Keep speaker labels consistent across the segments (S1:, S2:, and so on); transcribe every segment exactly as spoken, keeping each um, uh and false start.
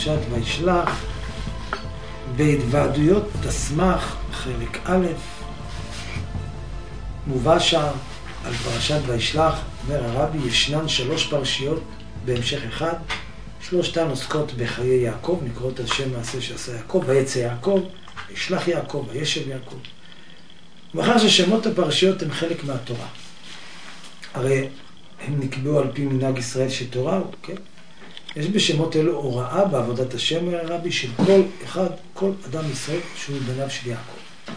S1: פרשת וישלח, בהתוועדויות תסמך, חלק א', מובא שם על פרשת וישלח, אומר הרבי, ישנן שלוש פרשיות בהמשך אחד, שלושתן עוסקות בחיי יעקב, נקראות על שם מעשה שעשה יעקב, ויצא יעקב, וישלח יעקב, וישב יעקב. ומאחר ששמות הפרשיות הם חלק מהתורה, הרי הם נקבעו על פי מנהג ישראל שתורה, כן? יש בשמות אלו הוראה בעבודת השם, אומר הרבי, של כל אחד, כל אדם ישראל שהוא בניו של יעקב.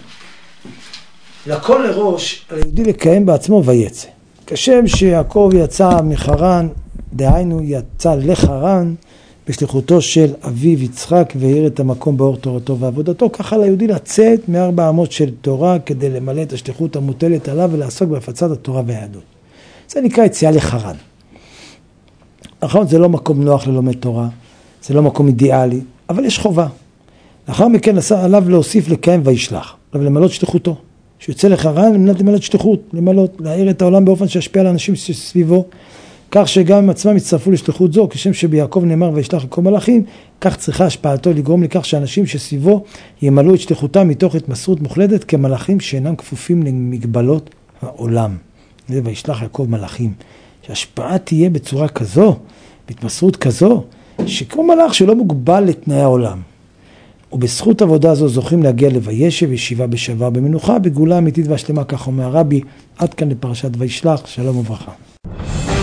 S1: לכל לראש, היהודי לקיים בעצמו ויצא. כשם שיעקב יצא מחרן, דהיינו יצא לחרן, בשליחותו של אביו יצחק, והאיר את המקום באור תורתו ועבודתו, ככה ליהודי לצאת מארבע אמות של תורה, כדי למלא את השליחות המוטלת עליו, ולעסוק בהפצת התורה והיהדות. זה נקרא יציאה לחרן. נכון, זה לא מקום נוח ללומד תורה, זה לא מקום אידיאלי, אבל יש חובה. לאחר מכן עליו להוסיף לקיים וישלח, עליו למלות שליחותו. שיוצא לחרן למנת למלות שליחות, למלות, להאיר את העולם באופן שישפיע על האנשים שסביבו, כך שגם עם עצמם יצטרפו לשליחות זו, כשם שביעקב נאמר וישלח לכל מלאכים, כך צריכה השפעתו לגרום לכך שאנשים שסביבו ימלאו את שליחותם מתוך התמסרות מוחלטת כמלאכים שאינם כפופים למגבלות העולם. זה וישלח יעקב מלאכים. שההשפעה תהיה בצורה כזו, בהתמסרות כזו, שכמו מלאך שלא מוגבל לתנאי העולם. ובזכות עבודה זו זוכים להגיע לוישב, ישיבה בשווה במנוחה, בגאולה אמיתית והשלמה, כך אומר הרבי. עד כאן לפרשת וישלח, שלום וברכה.